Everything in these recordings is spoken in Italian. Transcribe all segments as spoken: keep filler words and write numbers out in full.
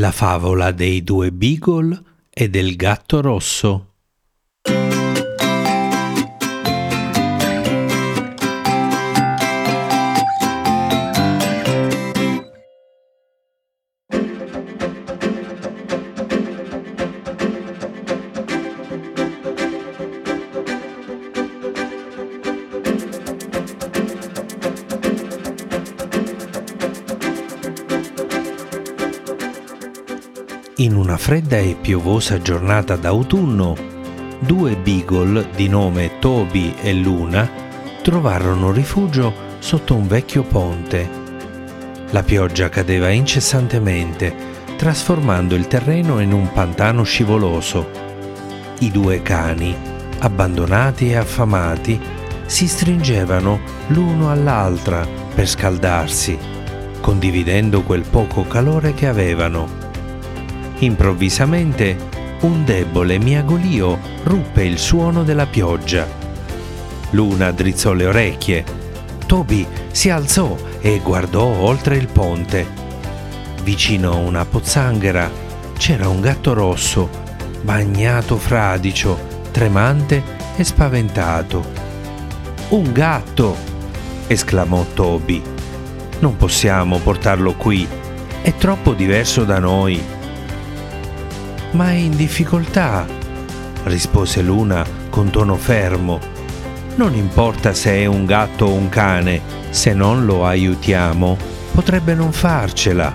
La favola dei due beagle e del gatto rosso. In una fredda e piovosa giornata d'autunno, due beagle di nome Toby e Luna trovarono rifugio sotto un vecchio ponte. La pioggia cadeva incessantemente, trasformando il terreno in un pantano scivoloso. I due cani, abbandonati e affamati, si stringevano l'uno all'altra per scaldarsi, condividendo quel poco calore che avevano. Improvvisamente un debole miagolio ruppe il suono della pioggia. Luna drizzò le orecchie. Toby si alzò e guardò oltre il ponte. Vicino a una pozzanghera c'era un gatto rosso, bagnato fradicio, tremante e spaventato. «Un gatto!» esclamò Toby. «Non possiamo portarlo qui, è troppo diverso da noi». «Ma è in difficoltà», rispose Luna con tono fermo. «Non importa se è un gatto o un cane, se non lo aiutiamo, potrebbe non farcela».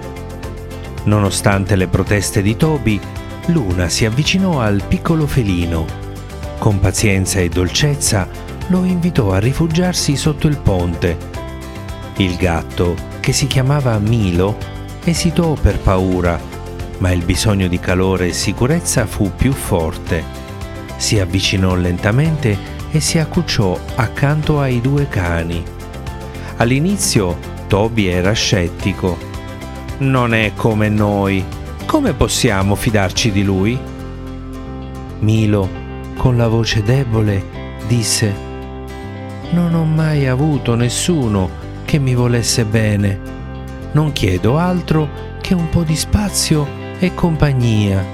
Nonostante le proteste di Toby, Luna si avvicinò al piccolo felino. Con pazienza e dolcezza lo invitò a rifugiarsi sotto il ponte. Il gatto, che si chiamava Milo, esitò per paura, ma il bisogno di calore e sicurezza fu più forte. Si avvicinò lentamente e si accucciò accanto ai due cani. All'inizio Toby era scettico. «Non è come noi. Come possiamo fidarci di lui?» Milo, con la voce debole, disse: «Non ho mai avuto nessuno che mi volesse bene. Non chiedo altro che un po' di spazio e compagnia».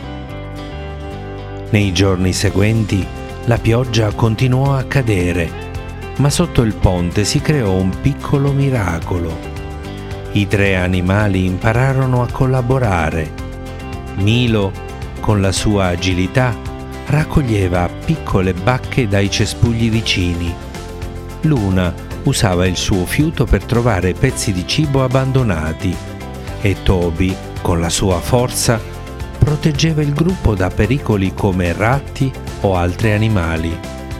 Nei giorni seguenti la pioggia continuò a cadere, ma sotto il ponte si creò un piccolo miracolo. I tre animali impararono a collaborare. Milo, con la sua agilità, raccoglieva piccole bacche dai cespugli vicini. Luna usava il suo fiuto per trovare pezzi di cibo abbandonati e Toby, con la sua forza, proteggeva il gruppo da pericoli come ratti o altri animali.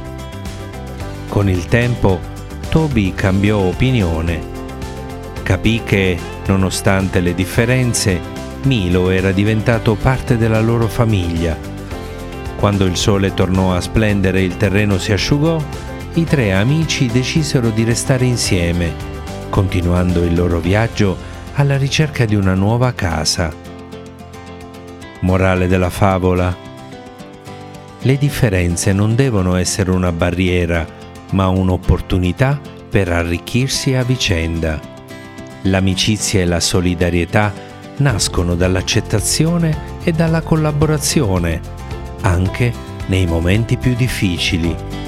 Con il tempo, Toby cambiò opinione. Capì che, nonostante le differenze, Milo era diventato parte della loro famiglia. Quando il sole tornò a splendere e il terreno si asciugò, i tre amici decisero di restare insieme, continuando il loro viaggio alla ricerca di una nuova casa. Morale della favola: le differenze non devono essere una barriera, ma un'opportunità per arricchirsi a vicenda. L'amicizia e la solidarietà nascono dall'accettazione e dalla collaborazione, anche nei momenti più difficili.